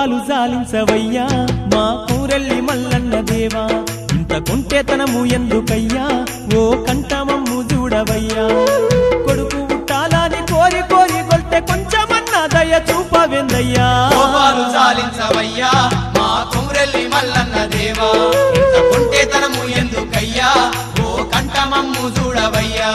కోపాలు జాలించవయ్యా మా కూరెల్లి మల్లన్న దేవా ఇంత కొంటేతనము ఎందుకయ్యా ఓ కంటమమ్ము చూడవయ్యా కొడుకు ఉట్టాలని కోరి కోరి కొల్తే కొంచెమన్నా దయ చూపవెందయ్యా కోపాలు జాలించవయ్యా మా కూరెల్లి మల్లన్న దేవా ఇంత కొంటేతనము ఎందుకయ్యా ఓ కంటమమ్ము చూడవయ్యా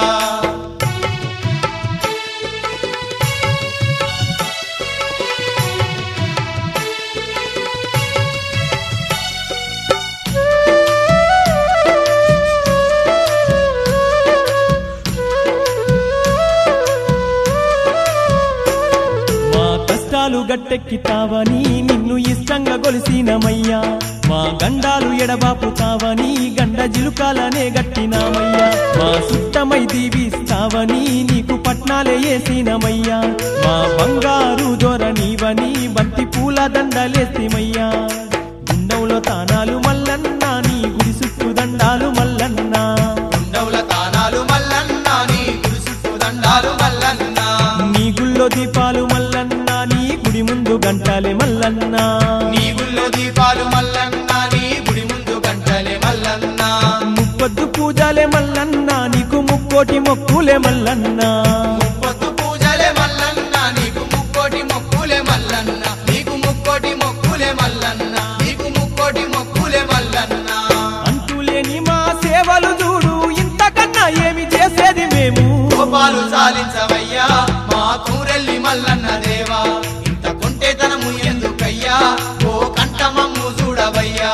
గట్టెక్కితావని నిన్ను ఇష్టంగా గొలిసినమయ్యా మా గండాలు ఎడబాపుతావని గండ జిలుకాలనే గట్టినామయ్యా మా సుట్టమై దీవిస్తావని నీకు పట్నాలే వేసినమయ్యా మా బంగారు దొరనివని బంతి పూల దండలేసిమయ్యా గుండవుల తానాలు మల్లన్న నీ గుడి చుట్టూ దండాలు మల్లన్న గుండవుల తానాలు మల్లన్న నీ గుడి చుట్టూ దండాలు మల్లన్న నీ గుళ్ళో దీపాలు మల్లన్న నీ గుడి ముందు గంటలే మల్లన్న నీ గుళ్ళో దీపాలు మల్లన్న నీ గుడి ముందు గంటలే మల్లన్న ముప్పొద్దు పూజలే మల్లన్న నీకు ముక్కోటి మొక్కులే మల్లన్న ముప్పొద్దు పూజలే మల్లన్న నీకు ముక్కోటి మొక్కులే మల్లన్న నీకు ముక్కోటి మొక్కులే మల్లన్న నీకు ముక్కోటి మొక్కులే మల్లన్న అంతులేని మా సేవలు చూడు ఇంతకన్నా ఏమి చేసేది మేము కోపాలు సాలించవయ్యా మా కూరెల్లి మల్లన్న దేవా ఇంత కొంటేతనము ఎందుకయ్యా ఓ కంటమమ్ము చూడవయ్యా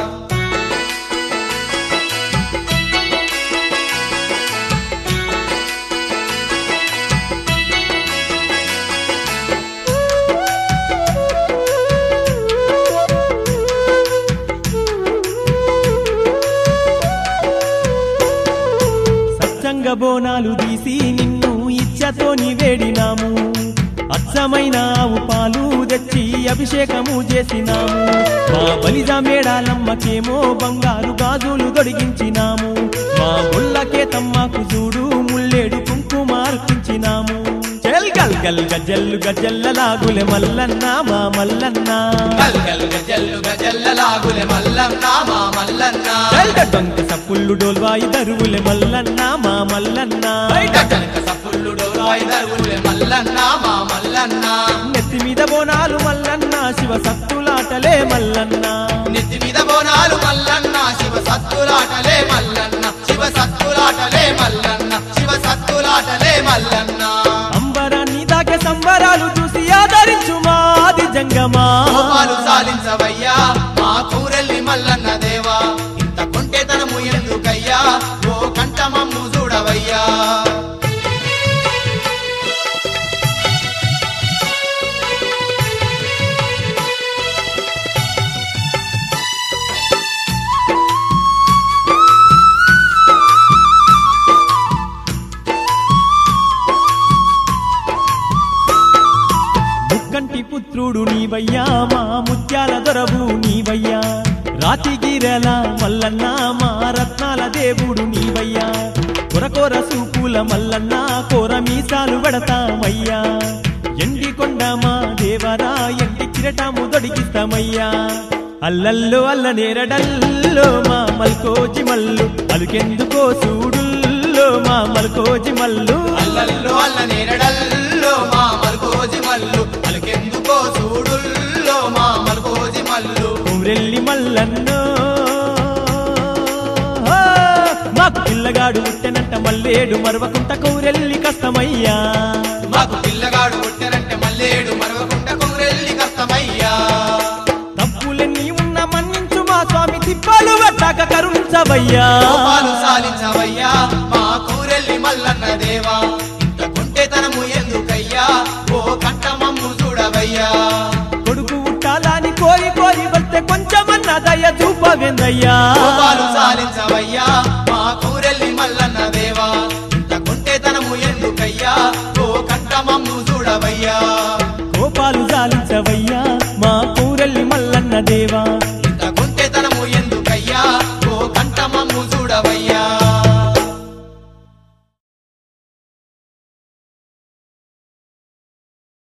సత్సంగ బోనాలు తీసి నిన్ను ఇచ్చతోని వేడినాము అచ్చమైన ఆవు పాలు తెచ్చి అభిషేకము చేసినాము మా బలిజ మేడాలమ్మకేమో బంగారు గాజులు తొడిగించినాము మా ముళ్ళకే తమ్మకు చూడు ముల్లేడు కుంకుమార్పించినాము చెల్ గల్ గల్ గజల్లు గజల్లలాగులే మల్లన్న మా మల్లన్న గల్ గల్ గజల్లు గజల్లలాగులే మల్లన్న మా మల్లన్న డొంక సప్పుళ్ళు డోల్వాయి దరువులే మల్లన్న మా మల్లన్న డొంక సప్పుళ్ళు డోల్వాయి దరువులే మల్లన్న మా మల్లన్న నెత్తి మీద బోనాలు మల్లన్న శివ సత్తులాటలే మల్లన్న నెత్తి మీద బోనాలు మల్లన్న శివ సత్తులాటలే మల్లన్న శివ సత్తులాటలే మల్లన్న శివ సత్తులాటలే మల్లన్న అంబరాన్ని దాకే సంబరాలు చూసి ఆదరించు మాది జంగమా కోపాలు సాలించవయ్యా మా కూరెల్లి మల్లన్న దేవా ఇంత కొంటేతనము ఎందుకయ్యా ఓ కంటమమ్ము చూడవయ్యా ముక్కంటి పుత్రుడు నీవయ్యా మా ముత్యాల దొరవు నీవయ్యా రాతిగిరల మల్లన్న మా రత్నాల దేవుడు నీవయ్యా కొరకొర సూపుల మల్లన్న కోర మీసాలు పెడతామయ్యా ఎండి కొండ మా దేవరా ఎండి కిరటము దొడిగిస్తామయ్యా అల్లల్లో అల్ల నేరడల్లో మా మల్కోజి మల్లు అలుకెందుకో చూడుల్లో మా మల్కోజి మల్లు అల్లల్లో అల్ల నేరడల్లో మా మల్కోజి మల్లు అలుకెందుకో చూడుల్లో మా మల్కోజి మల్లు ఊరెల్లి మల్లన్నో మాకు పిల్లగాడు పుట్టెనంట మల్లేడు మరవకుంట కౌరెల్లి కష్టమయ్యా మాకు పిల్లగాడు పుట్టెనంటే మల్లేడు మరవకుంట కౌరెల్లి కష్టమయ్యా తప్పులన్నీ ఉన్న మన్నించు మా స్వామి తిప్పాలు పట్టాక కరుణించవయ్యా కోపాలు సాలించవయ్యా మా కూరెల్లి మల్లన్న దేవా ఇంత కొంటేతనము ఎందుకయ్యా ఓ కంటమమ్ము చూడవయ్యా కొడుకు ఉట్టాలని కోరి కోరి వస్తే కొంచెమన్నా దయ చూపవేందయ్యా కోపాలు